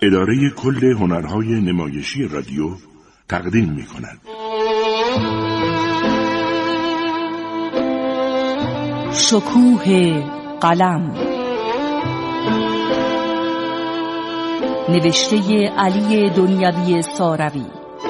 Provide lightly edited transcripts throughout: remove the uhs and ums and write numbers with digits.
اداره کل هنرهای نمایشی رادیو تقدیم می‌کند. شکوه قلم، نوشته علی دنیوی ساروی،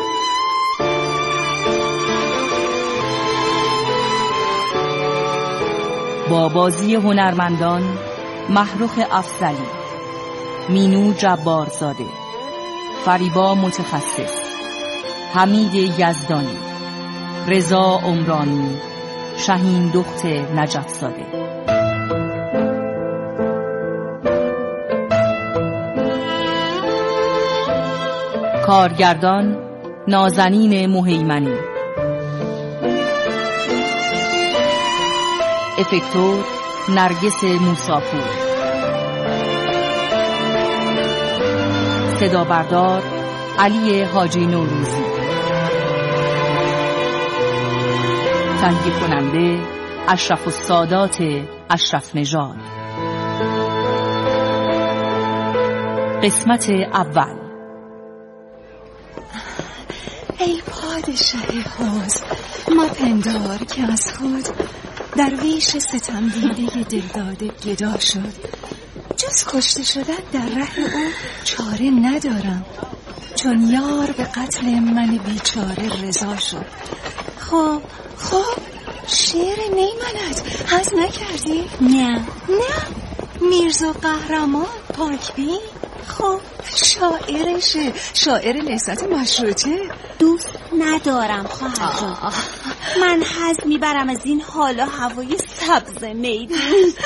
با بازی هنرمندان محروخ افضلی، مینو جبارزاده، فریبا متخصص، حمید یزدانی، رضا عمرانی، شاهین دخت نجف‌زاده. کارگردان نازنین مهیمنی، افکتور نرگس موساپور، صدا بردار علی حاجی نوروزی، تهیه کننده اشرف السادات اشرف نژاد. قسمت اول. ای پادشاه حوض، مپندار که از خود درویش ستم دیده دلداده گدا شد. جز کشته شدن در ره او چاره ندارم، چون یار به قتل من بیچاره رضا شد. خب شعر نیمنت حز نکردی؟ نه میرزا قهرمان پاکبین. خب شاعرشه، شاعر لذت مشروطه. دوست ندارم خواهر جان. من حظ میبرم از این حال و هوای سبز میدون.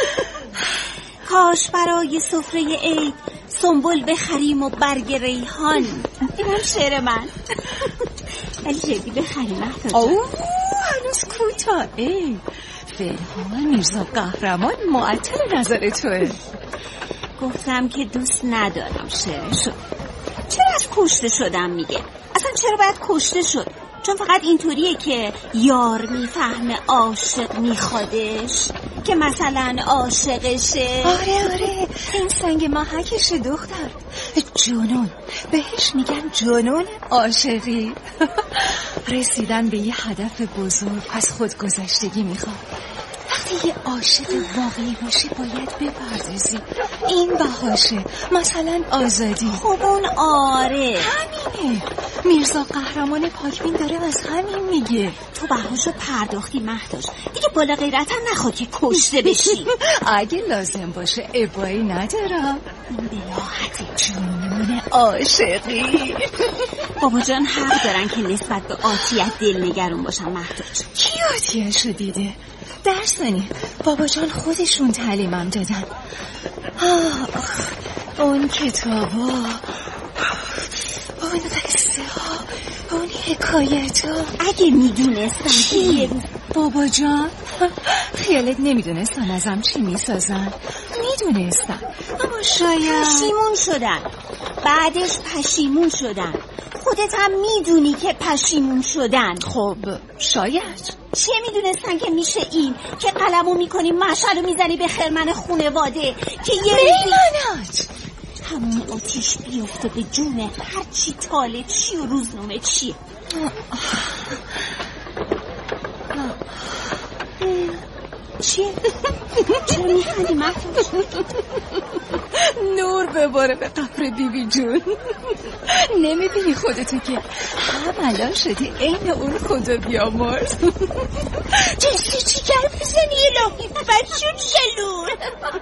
کاش برای سفره عید سنبل بخریم و برگ ریحان. اینم شعر من. ولی جدی بخریم اوه هنوز کوتاهه. فعلا میرزا قهرمان معطل نظر توه. گفتم که دوست ندارم شعرشو. چرا از کشته شدم میگه؟ اصلا چرا باید کشته شد؟ چون فقط اینطوریه که یار میفهمه عاشق میخوادش، که مثلا عاشقشه. آره این سنگ محکشه دختر. جنون، بهش میگن جنون عاشقی. رسیدن به یه هدف بزرگ از خودگذشتگی میخواد. وقتی یه عاشق واقعی باشی باید بپردازی. این بهاشه، مثلا آزادی. خب اون آره همینه. میرزا قهرمان پاکبین داره از همین میگه. تو بهاشو پرداختی مهداش، دیگه بالا غیرت هم نخواد که کشته بشی. اگه لازم باشه ابایی ندارم. این بلاحت جنون عاشقی. بابا جان حق دارن که نسبت به عاطیت دل نگران باشن مهداش. کی عاطیه‌شو دیده؟ درسانی بابا جان خودشون تعلیمم دادن. اون کتابا، اون قصه ها، اون حکایت ها. اگه میدونستم که بابا جان خیالت نمیدونستم ازم چی میسازن؟ میدونستم، اما شاید پشیمون شدن. بعدش پشیمون شدن. خودت هم میدونی که پشیمون شدن. خب شاید چه میدونستن که میشه این که قلمو میکنی مشعلو میزنی به خرمن خونواده که یه میمانات همون آتیش بیفته به جون هر چی تاله چی و روزنامه چیه. چیه؟ چرا میخندی مهداش؟ نور بباره به قبر بیبی جون. نمیبینی خودتو که هم الان شدی عین اون خدا بیامرز. جسته چیگر بزنی الهی بچون شلون.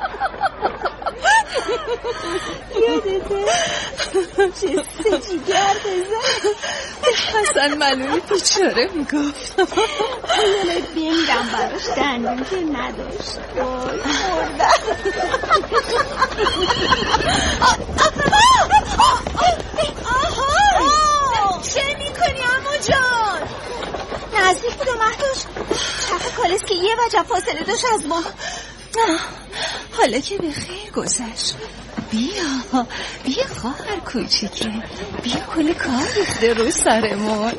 یادته جسته چیگر بزن. حسن معلومی بیچاره میگفت. حالا بمیرم براش دندون که نداشت. وای مردم. چه میکنی عمو جان؟ نزدیک بود مهداش. چرخ کالس که یه وجب فاصله داشت از ما. حالا که به خیر گذشت. بیا خواهر کوچیکه، بیا کلی کار ریخته رو سرمون.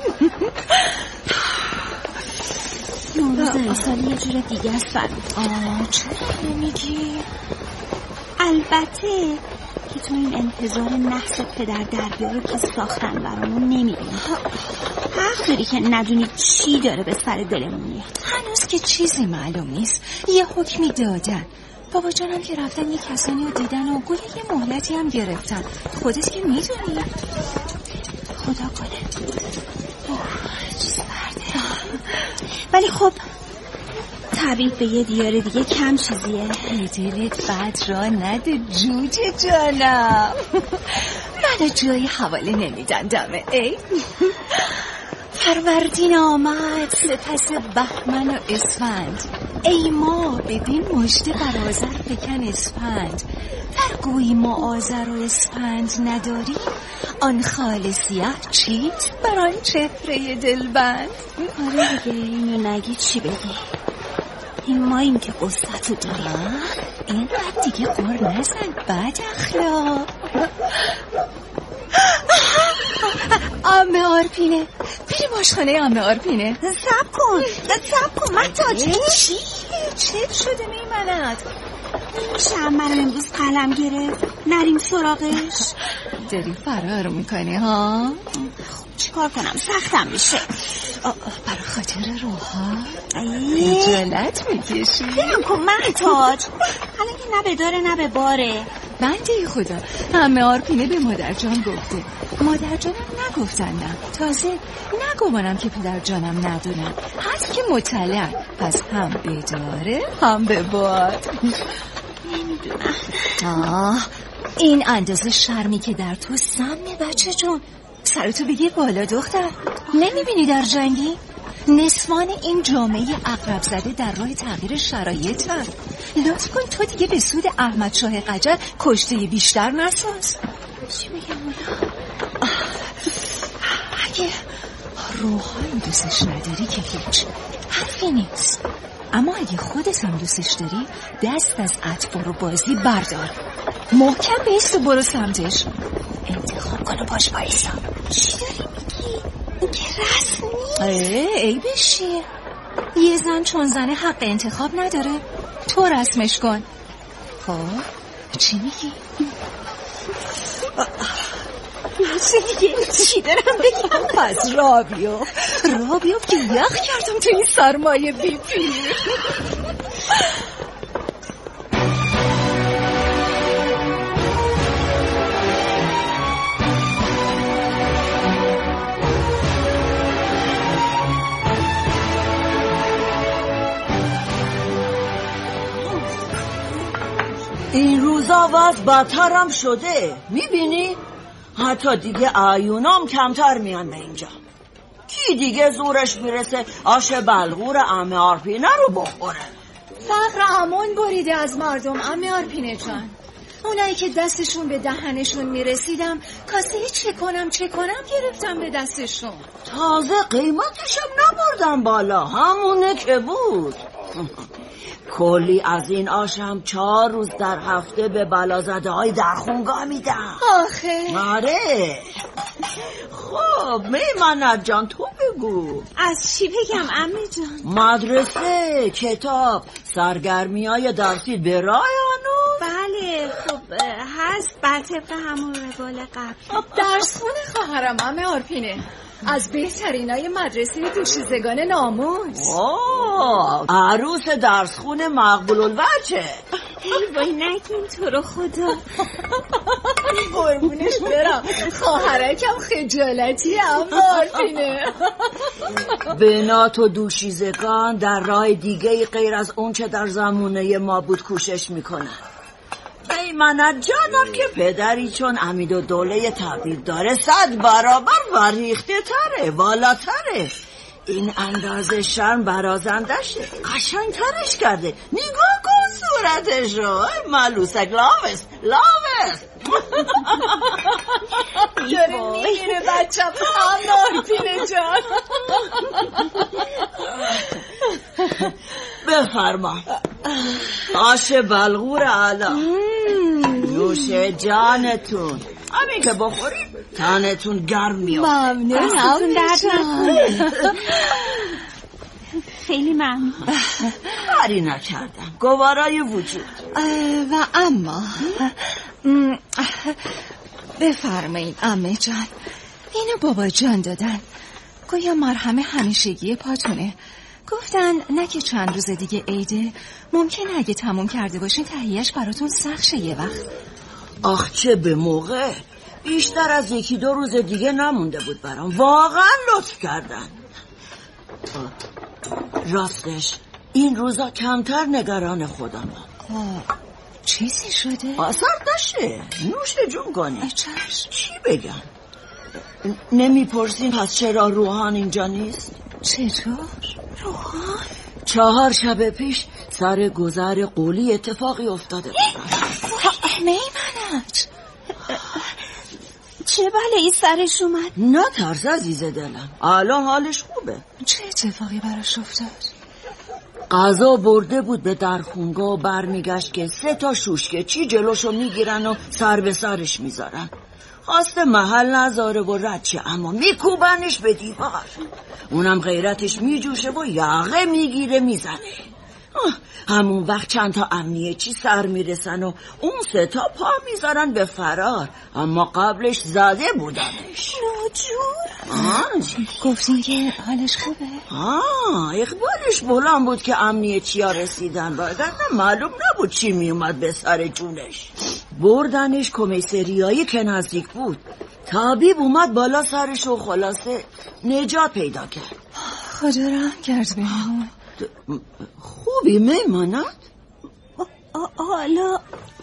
نوروز امسال یه جور دیگه است فرید. چرا نمیگی؟ البته که تو این انتظار نحس پدر دربیا رو که ساختن برامون نمیبینی. حق داری که ندونی چی داره به سر دلمون میاد. هنوز که چیزی معلوم نیست. یه حکمی دادن، بابا جانم که رفتن یه کسانی رو دیدن و گویا یه مهلتی هم گرفتن. خودت که میدونی. خدا کنه. چه سرده. ولی خب تبعید به یه دیار دیگه کم چیزیه. دلت بد را نده جوجه جانم. منو جای حواله نمیدن دمه. ای فروردین آمد، سپس بهمن و اسفند. ای ما بدین مژده بر آذر بکن اسفند. در گویی ما آذر و اسفند نداری، آن خال سیاه چیت بر آن چهره دلبند. آره دیگه، اینو نگی چی بگی؟ این ماییم که قصتو داریم. اینقدر دیگه قر نزن بد اخلاق. عمه آرپینه، بریم آشخانه عمه آرپینه. صبر کن محتاج. چیه؟ چه شده میمند؟ نمیشه منو امروز قلم گرفت نریم سراغش؟ داری فرار میکنی ها؟ چیکار کنم؟ سختم میشه. برای خاطر روحا خجالت میکشی؟ بریم کن محتاج. حالا که نه به داره نه به باره. بنده خدا عمه آرپینه به مادر جان گفته. مادر جانم نگفتن نه. تازه نگمانم که پدر جانم ندونن. هست که مطلع، پس هم بداره هم به باد. نمیدونم. این اندازه شرمی که در تو سمه بچه جون. سرتو بگیر بالا دختر. نمیبینی در جنگی؟ نسوان این جامعه عقرب زده در راه تغییر شرایط هم. لطف کن تو دیگه به سود احمد شاه قجر کشته بیشتر نساز. چی بگم؟ اگه روحان دوستش نداری که هیچ حرفی نیست. اما اگه خودت هم دوستش داری دست از اطفال و بازی بردار، محکم بیست و برو سمتش. انتخاب کنه باش بایستا. چی داری میگی؟ این که رسمی؟ ای بشی. یه زن چون زنه حق انتخاب نداره، تو رسمش کن. خب چی میگی؟ چی دارم بگم؟ پس رابیو که یخ کردم تو این سرمایه بیپی. این روزا وضع بدتر هم شده، میبینی؟ حتی دیگه عیونام کمتر میان به اینجا. کی دیگه زورش میرسه آش بلغور عمه آرپینه رو بخوره؟ فقر امان بریده از مردم عمه آرپینه جان. اونایی که دستشون به دهنشون میرسیدم کاسه چه کنم گرفتم به دستشون. تازه قیمتشم نبردم بالا، همونه که بود. کلی از این آشم 4 روز در هفته به بلازده های در خونگاه میدم. آخه آره. خب میمند جان تو بگو. از چی بگم عمه جان؟ مدرسه، کتاب، سرگرمی های درسی به راه هنوز؟ بله خب هست بر طبق همون روال قبل. درس خونه خواهرم عمه آرپینه، از بهترینای مدرسه دوشیزگان ناموس. عروس درسخونه مقبول الوجه. ای وای نگین تو رو خدا. قربونش برم، خواهرکم خجالتی عمه آرپینه. بنات و دوشیزگان در راه دیگه غیر از اون چه در زمونه ما بود کوشش میکنن. منت جانم که پدری چون امید و دوله تغییر داره 100 برابر وریخته تره، والاتره. این اندازه شرم برازندشه، قشنگ ترش کرده. نگاه کن صورتش رو، ملوسک. لاوست داره میگیره بچم عمه آرپینه جان. بفرما آش بلغور علا. نوش جانتون، همین که بخورید تنتون گرم میاد. ممنون درد نکنه. خیلی ممنون. کاری نکردم، گوارای وجود. و اما بفرمایید عمه جان، اینو بابا جان دادن، گویا مرهم همیشگی پاتونه. گفتن نه که چند روز دیگه عیده، ممکنه اگه تموم کرده باشین تهیهش براتون سخت شه یه وقت. آخ چه به موقع، بیشتر از 1-2 روز دیگه نمونده بود برام. واقعا لطف کردن. راستش این روزا کمتر نگران خودم. چیزی شده؟ اثر داشته، نوش جون کنی. چی بگم؟ نمیپرسین پس چرا روحان اینجا نیست؟ چطور؟ روحان؟ 4 شب پیش سر گذر قولی اتفاقی افتاده. میمنت چه بلایی سرش اومد؟ نه ترس عزیز دلم، الان حالش خوبه. چه اتفاقی براش افتاد؟ غذا برده بود به درخونگاه و برمیگشت که 3 تا شوشکه چی جلوشو میگیرن و سر به سرش میذارن. خواسته محل نذاره و رچه، اما میکوبنش به دیوار. اونم غیرتش میجوشه و یقه میگیره میزنه. همون وقت چند تا امنیه چی سر میرسن و اون 3 تا پا میذارن به فرار، اما قبلش زده بودنش. ناجور. گفتین که حالش خوبه؟ اقبالش بلند بود که امنیه چی ها رسیدن، وگرنه معلوم نبود چی میومد به سر جونش. بردنش کمیسریایی که نزدیک بود. طبیب اومد بالا سرش و خلاصه نجات پیدا کرد. خدا رحم کرد بهمون. خوبی میماند؟ حالا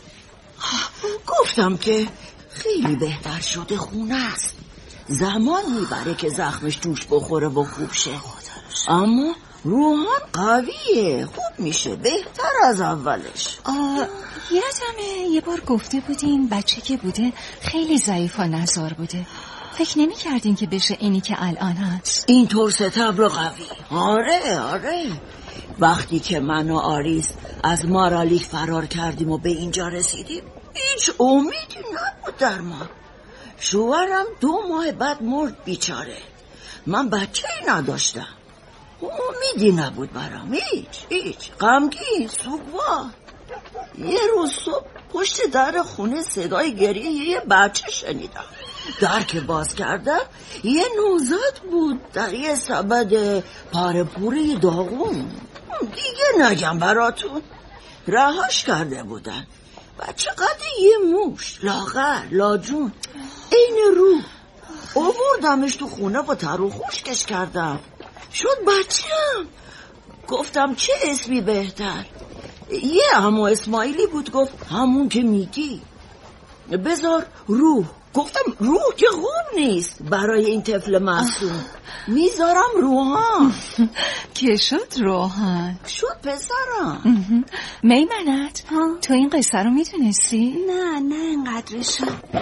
گفتم که خیلی بهتر شده، خونه است. زمان میبره که زخمش جوش بخوره و خوب شه، اما روحان قویه، خوب میشه، بهتر از اولش. یادمه یه بار گفته بودین بچه که بوده خیلی ضعیف و نزار بوده، فکر نمی کردین که بشه اینی که الان هست؟ این طور ستبر و قوی. آره وقتی که من و آریس از مارالیک فرار کردیم و به اینجا رسیدیم هیچ امیدی نبود در ما. شوهرم 2 ماه بعد مرد بیچاره. من بچه‌ای نداشتم، امیدی نبود برام، هیچ. غمگین، سوگوار. یه روز صبح پشت در خونه صدای گریه یه بچه شنیدم. در که باز کردم یه نوزاد بود در یه سبد پاره پوره داغون. دیگه نگم براتون، رهاش کرده بودن. بچه قد یه موش، لاغر، لاجون، این روح. آوردمش تو خونه با تر و خشکش کردم، شد بچه‌م. گفتم چه اسمی بهتر. یه عمو اسماعیلی بود گفت همون که میگی، بذار روح. گفتم روح که خوب نیست برای این طفل معصوم، میذارم روحان. که شد روحان؟ شد پسرم. میمنت تو این قصه رو میدونستی؟ نه اینقدرشو.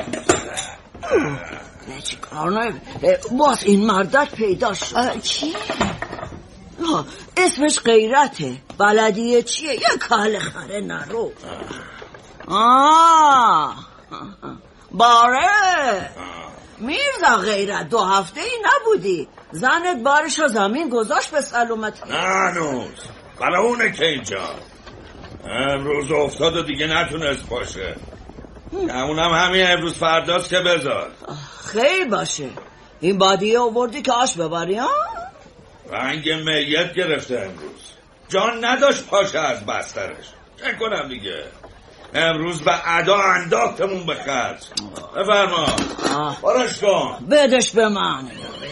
باز این مردک پیدا شد. کی؟ اسمش غیرته. بلدیه چیه؟ یه کاله خره نرو. باره میرزا غیرت، 2 هفته ای نبودی، زنت بارشو زمین گذاشت به سلامت. نه هنوز اونه که اینجا امروز افتاد و دیگه نتونست باشه. اونم همین امروز فرداست که بذار. خیر باشه. این بادیه آوردی که آش ببری ها؟ رنگ میت گرفته امروز، جان نداشت پاشه از بسترش. چه کنم دیگه، امروز به ادا انداختمون به خرج. بفرما بارش کن. بدش به من.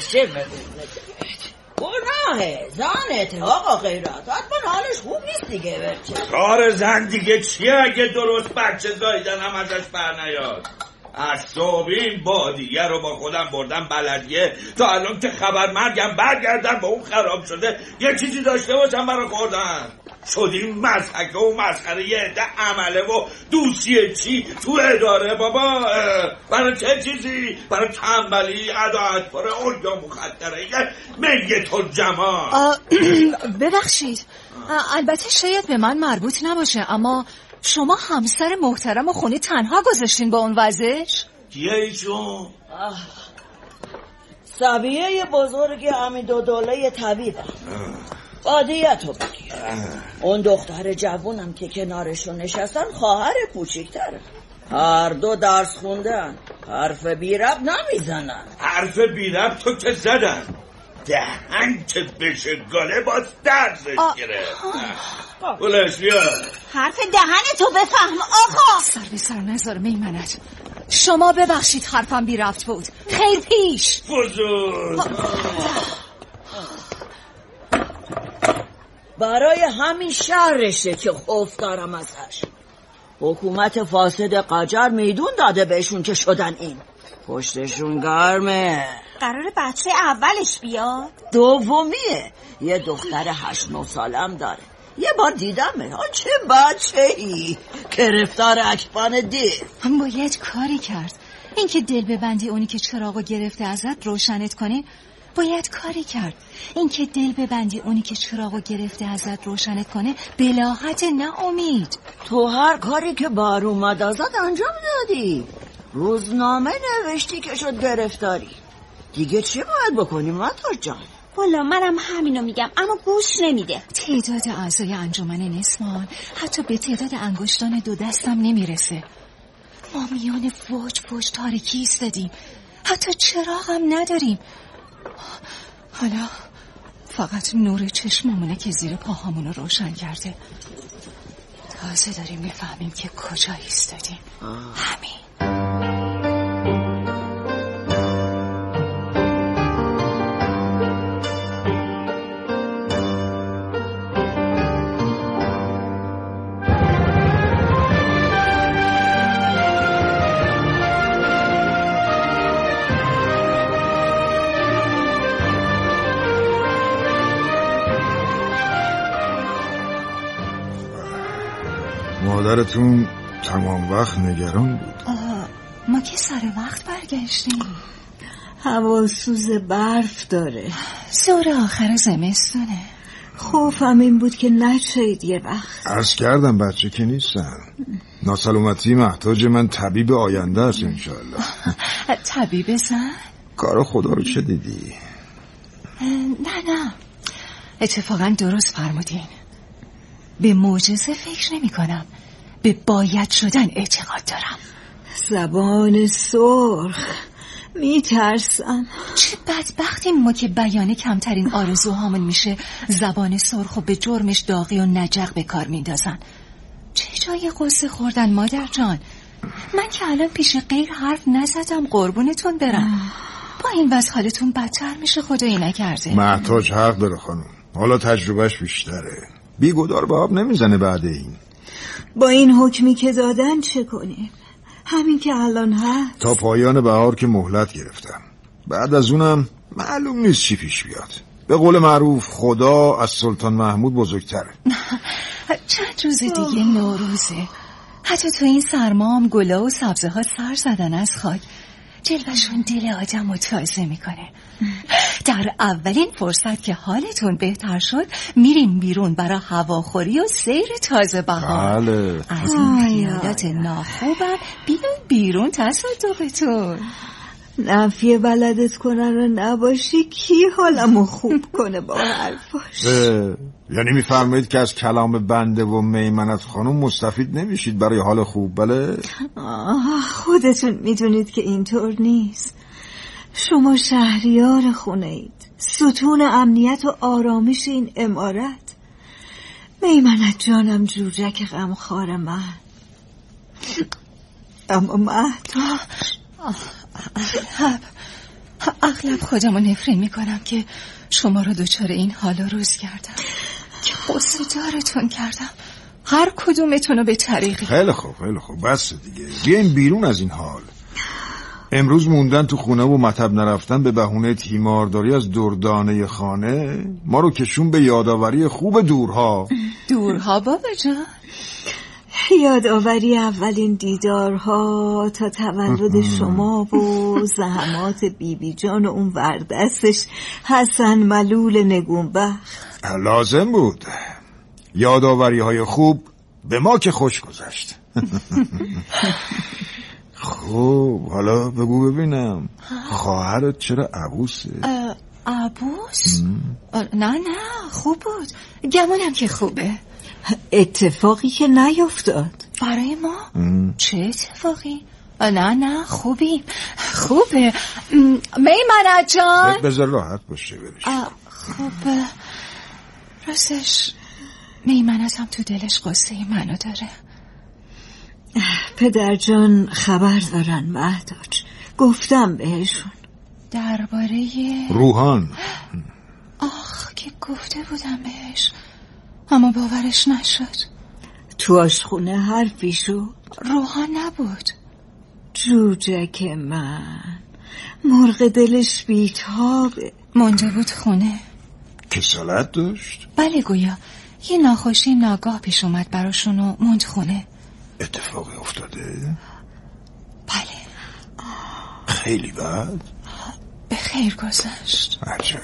گناهه زنته آقا غیرت، حتما حالش خوب نیست دیگه. برچه کار زن دیگه چیه اگه درست بچه زاییدن هم ازش بر نیاد؟ از صبح این بادیه رو با خودم بردم بلدیه تا الان که خبر مرگم برگردم با اون خراب شده یه چیزی داشته باشم برای خوردن. شدیم مزحکه و مسخره یه عده عمله و دوسیه چی تو اداره. بابا برای چه چیزی؟ برای تنبلی، عداعت پاره، اولیا مخدره، یه میت و جماع. ببخشید، البته شاید به من مربوط نباشه، اما شما همسر محترم و خونه تنها گذاشتین با اون وضعش؟ کیه ایشون؟ سبیه بزرگ همین 2 دوله طبیبه. بادیتو بگیر. اون دختر جوونم که کنارشون نشستن خواهر کوچیک‌تره. هر دو درس خوندن، حرف بی ربط نمیزنن. حرف بی ربط تو که زدن، دهن که بشه گاله باز درزش گرفت. بلش بیا. حرف دهن تو بفهم آقا. سر به سر نذار میمنت. شما ببخشید حرفم بی ربط بود. خیر پیش. فضول. برای همین شهرشه که خوف دارم ازش. حکومت فاسد قجر میدون داده بهشون که شدن این. پشتشون گرمه. قرار بچه اولش بیاد؟ دومیه. یه دختر 8-9 سالم داره. یه بار دیدمه. چه بچه‌ای گرفتار اکبان دیو. باید کاری کرد. اینکه دل ببندی اونی که چراغو گرفته ازت روشنت کنه، باید کاری کرد. اینکه دل ببندی اونی که چراغو گرفته ازت روشنت کنه، بلاحت نه امید. تو هر کاری که بار اومد ازت انجام دادی. روزنامه نوشتی که شد گرفتاری. دیگه چی باید بکنیم مطور جان؟ والا منم همینو میگم اما گوش نمیده. تعداد اعضای انجمن نسمان حتی به تعداد انگشتان 2 دستم نمیرسه. ما میان فوج تاریکی ایستادیم. حتی چراغ هم نداریم. حالا فقط نور چشممونه که زیر پاهامونو روشن کرده. تازه داریم میفهمیم که کجا ایستادیم. همین. مادرتون تمام وقت نگران بود. ما که سر وقت برگشتیم. هوا سوز برف داره. زور آخر زمستونه. خوفم این بود که نچید یه وقت. عرض کردم بچه که نیستم. ناسلامتی محتاج من طبیب آینده است انشالله. طبیب زن؟ کار خدا رو چه دیدی؟ نه اتفاقا درست فرمودین. به معجزه فکر نمی کنم. به باید شدن اعتقاد دارم. زبان سرخ میترسم. چه بدبختیم ما که بیانه کمترین آرزوهامون میشه زبان سرخ و به جرمش داغی و نجق به کار میندازن. چه جای قصه خوردن مادر جان. من که الان پیش غیر حرف نزدم قربونتون برم. با این وضع حالتون بدتر میشه خدایی نکرده. محتاج حق داره خانم. حالا تجربهش بیشتره. بیگدار به آب نمیزنه بعد این. با این حکمی که دادن چه کنیم؟ همین که الان هست. تا پایان بهار که مهلت گرفتم. بعد از اونم معلوم نیست چی پیش بیاد. به قول معروف خدا از سلطان محمود بزرگتره. چند روز دیگه نوروزه. حتی تو این سرما هم گلا و سبزه ها سر زدن از خاک. جلوشون دل آدم رو تازه میکنه. در اولین فرصت که حالتون بهتر شد میرین بیرون برای هواخوری و سیر تازه بهار. بله. از این پیادات ناخوبم بیاین بیرون تصادفتون. نفیه بلدت کنن رو نباشی کی حالمو خوب کنه با حرفاش. یعنی میفرمایید که از کلام بنده و میمنت خانم مستفید نمیشید برای حال خوب؟ بله. خودتون میدونید که اینطور نیست. شما شهریار خونه اید، ستون امنیت و آرامش این عمارت. میمنت جانم جوجک غمخوار من. اما مهتاب اغلب خودمو نفرین میکنم که شما رو دچار این حال و روز کردم، که قصه دارتون کردم، هر کدومتون رو به طریقی. خیلی خوب بس دیگه، بیاین بیرون از این حال. امروز موندن تو خونه و مطب نرفتن به بهونه تیمارداری از دردانه خانه ما رو کشون به یادآوری خوب دورها. دورها بابا جان؟ یادآوری اولین دیدارها تا تولد شما و زحمات بیبی جان و اون وردستش حسن ملول نگونبخت. لازم بود. یادآوری های خوب به ما که خوش گذشت. خب حالا بگو ببینم خواهرت چرا عبوسه؟ عبوس؟ نه خوب بود، گمونم که خوبه. اتفاقی که نیفتاد. برای ما؟ چه اتفاقی؟ نه خوبه میمنه جان. بذار راحت باشه برش. خب راستش میمنت هم تو دلش قصه منو داره. پدر جان خبر دارن مهداج، گفتم بهشون درباره روحان. آخ که گفته بودم بهش اما باورش نشد. تو آشخونه حرفی شد؟ روحان نبود. جوجک من، مرغ دلش بیتابه. مونده بود خونه. کسالت داشت؟ بله گویا یه ناخوشی ناگاه پیش اومد براشون و موند خونه. اتفاقی افتاده؟ بله. خیلی بد؟ به خیر گذشت. عجب.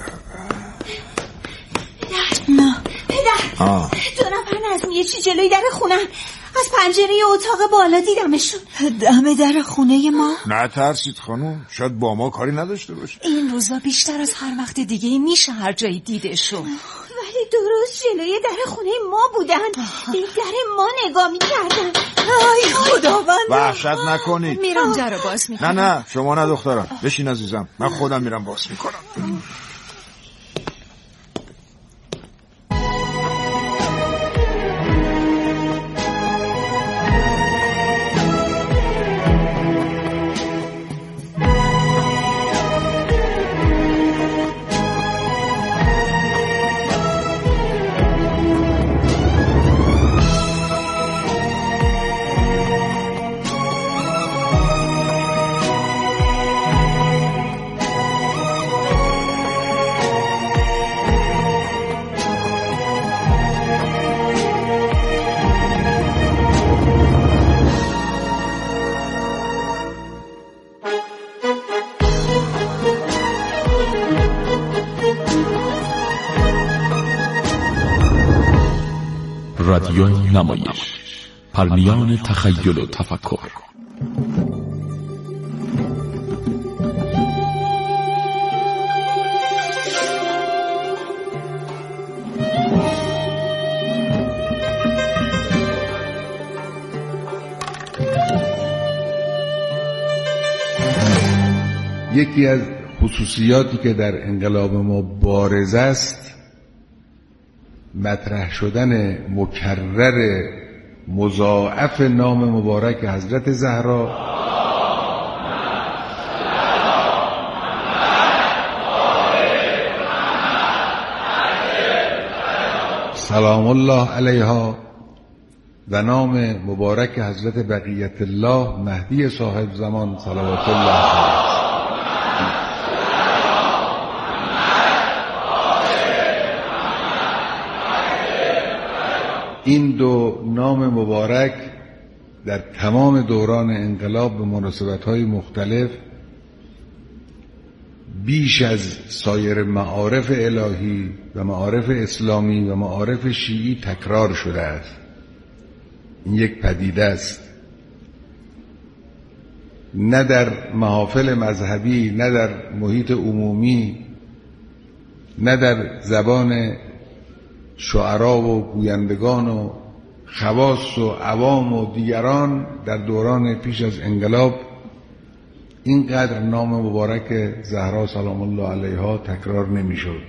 پدر 2 نفر نظمیه چی جلوی در خونن. از پنجره اتاق بالا دیدمشون. دم در خونه ما؟ نه ترسید خانم، شاید با ما کاری نداشته باشه. این روزا بیشتر از هر وقت دیگه میشه هر جایی دیدشون. ولی درست جلوی در خونه ما بودن. به در ما نگاه میکردن. ای خداوند، وحشت نکنید. میرم در رو باز میکنم. نه شما نه دخترم، بشین عزیزم، من خودم میرم باز میکنم. رادیو نمایش، پرمیان تخیل و تفکر. یکی از خصوصیاتی که در انقلاب ما بارز است مطرح شدن مکرر مضاعف نام مبارک حضرت زهرا سلام الله علیها و نام مبارک حضرت بقیت الله مهدی صاحب زمان صلوات الله علیه. این 2 نام مبارک در تمام دوران انقلاب به مناسبت‌های مختلف بیش از سایر معارف الهی و معارف اسلامی و معارف شیعی تکرار شده است. این یک پدیده است، نه در محافل مذهبی، نه در محیط عمومی، نه در زبان شعرا و گویندگان و خواص و عوام و دیگران در دوران پیش از انقلاب اینقدر نام مبارک زهرا سلام الله علیها تکرار نمیشد.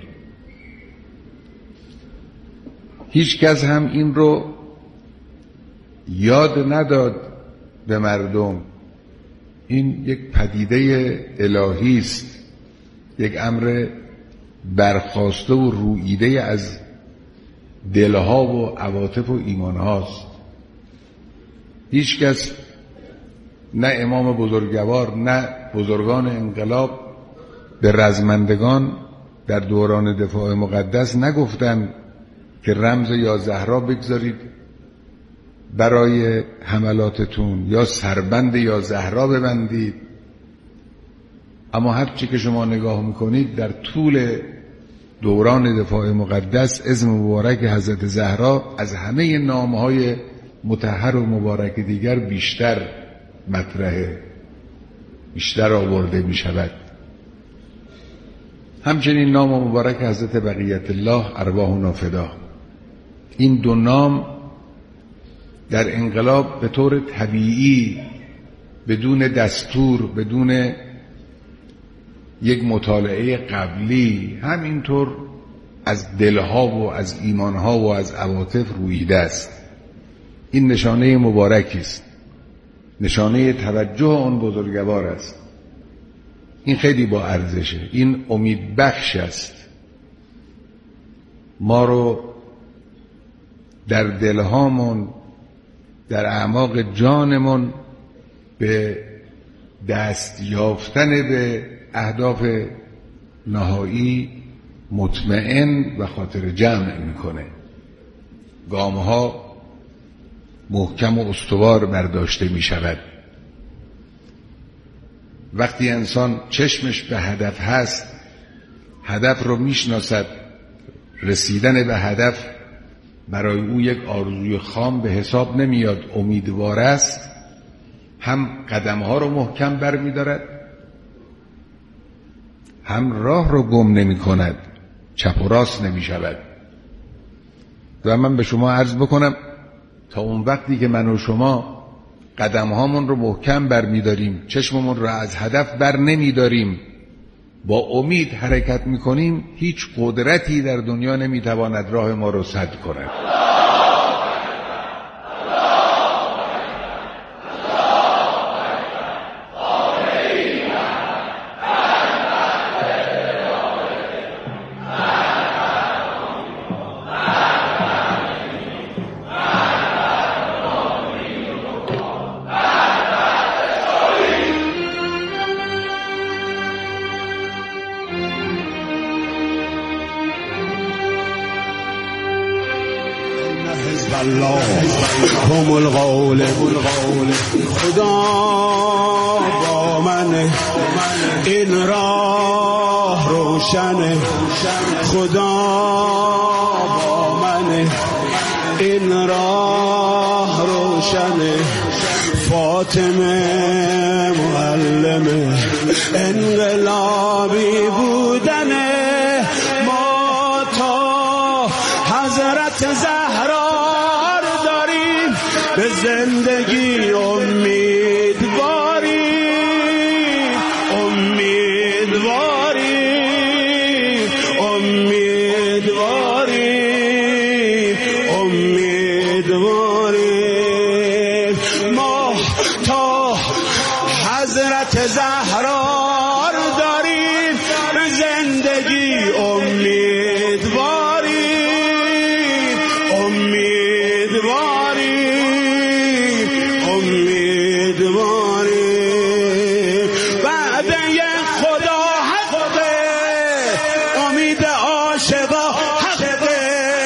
هیچ کس هم این رو یاد نداد به مردم. این یک پدیده الهی است، یک امر برخاسته و روییده از دلها و عواطف و ایمانهاست. هیچ کس، نه امام بزرگوار نه بزرگان انقلاب، به رزمندگان در دوران دفاع مقدس نگفتند که رمز یا زهرا بگذارید برای حملاتتون یا سربند یا زهرا ببندید. اما هر چی که شما نگاه میکنید در طول دوران دفاع مقدس اسم مبارک حضرت زهرا از همه نامهای مطهر و مبارک دیگر بیشتر مطرحه، بیشتر آورده می شود. همچنین نام مبارک حضرت بقیت الله ارواحنا فدا. این 2 نام در انقلاب به طور طبیعی بدون دستور، بدون یک مطالعه قبلی، همینطور از دلها و از ایمانها و از عواطف رویده است. این نشانه مبارکی است، نشانه توجه آن بزرگوار است. این خیلی با ارزشه، این امید بخش است. ما رو در دلهامون، در اعماق جانمون به دست یافتن به اهداف نهایی مطمئن و خاطر جمع میکنه. گامها محکم و استوار برداشته میشود. وقتی انسان چشمش به هدف هست، هدف رو میشناسد، رسیدن به هدف برای او یک آرزوی خام به حساب نمیاد، امیدوار است، هم قدمها رو محکم برمی‌دارد، هم راه رو گم نمی کند، چپ و راست نمی شود. و من به شما عرض بکنم تا اون وقتی که من و شما قدمهامون رو محکم برمی‌داریم، چشممون رو از هدف بر نمی‌داریم، با امید حرکت می‌کنیم، هیچ قدرتی در دنیا نمی‌تواند راه ما رو سد کند. هم الغالب خدا با من، این راه روشن، خدا با من، این راه روشن. فاطمه معلم انقلابی بودن ما، تا حضرت زهرا به زندگی امیدواری، امیدواری، امیدواری، امیدواری. ما تا حضرت زهرا رو داریم، به زندگی امیدواری، امیدواری، امیدواری. وعده خدا حقه، امید عاشقا حقه،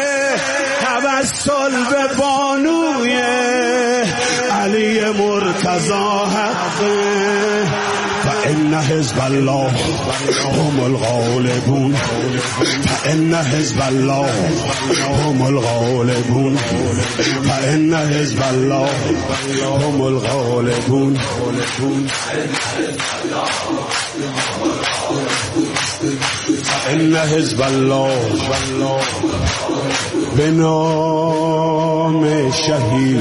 توسل به بانوی علی مرتضی حقه. فإن حزب الله هم الغالبون، فإن حزب الله هم الغالبون، فإن حزب الله هم الغالبون. فإن حزب الله به نام شهید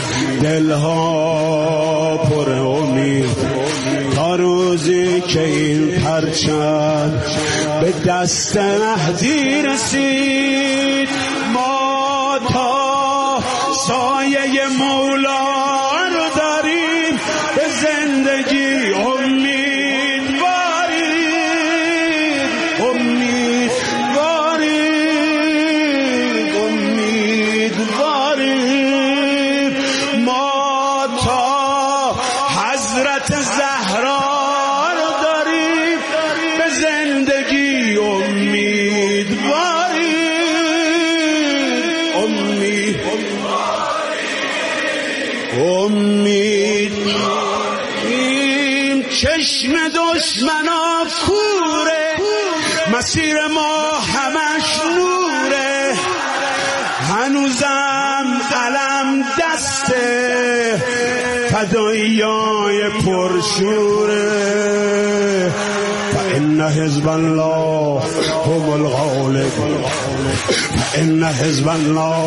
دلها پر امید، تا روزی که این پرچم به دست مهدی رسید. ما تا سایه مولا رو داریم، به زندگی امیدواری، امیدواری، امیدواری. ما تا حضرت زهرا رو داریم، به زندگی امیدواری، امیدواریم. چشم دشمنا کوره، مسیر ما همش نوره، هنوزم علم دسته، فدایای پرشوره. فإن حزب الله هم الغالب، فإن حزب الله